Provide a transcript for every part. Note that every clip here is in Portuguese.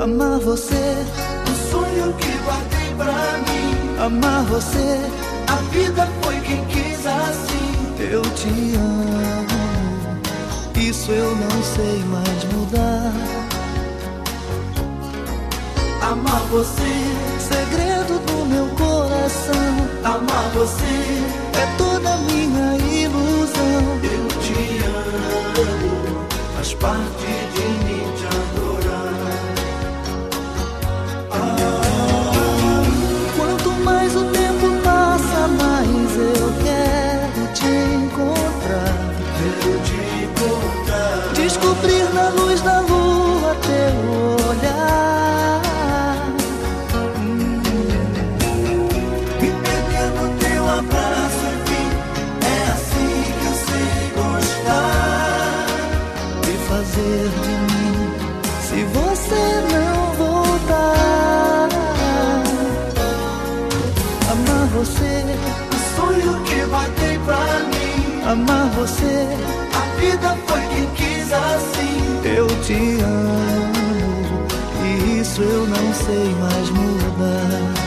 Amar você, o sonho que guardei pra mim. amar você, A vida foi quem quis assim. eu te amo. Isso eu não sei mais mudar. Amar você, Segredo do meu coração, amar você, é toda minha ilusão. eu te amo. Faz parte de mim te adorar. Quanto mais o tempo passa, mais eu quero te encontrar. Quero te encontrar. Descobrir na luz da lua teu olhar. Me perder no teu abraço, enfim. É assim que eu sei gostar. E fazer de mim, se você não voltar. Amar você, O sonho que batei pra mim. amar você, A vida foi quem quis assim. eu te amo. E isso eu não sei mais mudar.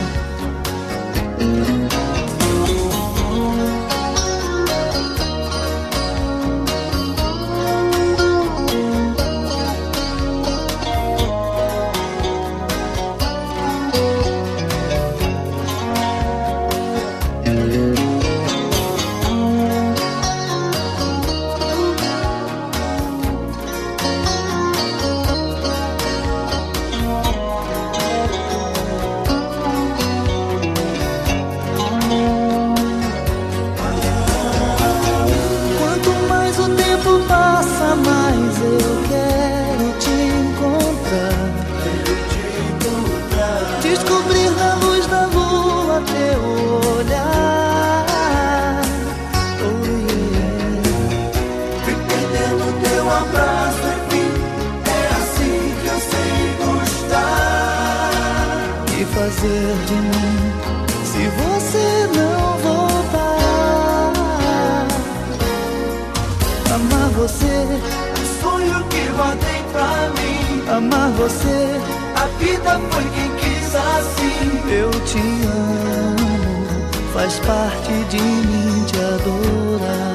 Quanto mais o tempo passa, mais eu quero te encontrar. Quero te encontrar. Descobrir na luz da lua teu olhar. Oh, yeah. Me perder no teu abraço, enfim. É assim que eu sei gostar. E fazer de mim, se você não voltar. Amar você, O sonho que guardei pra mim. amar você, A vida foi quem quis assim. eu te amo. Faz parte de mim te adorar.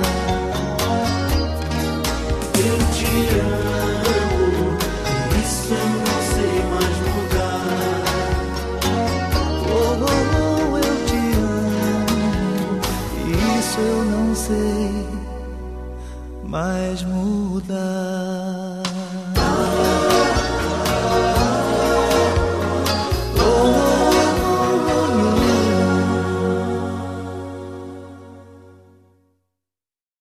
Eu te amo. E isso eu não sei mais mudar. Oh, oh, oh, eu te amo. Isso eu não sei mais mudar.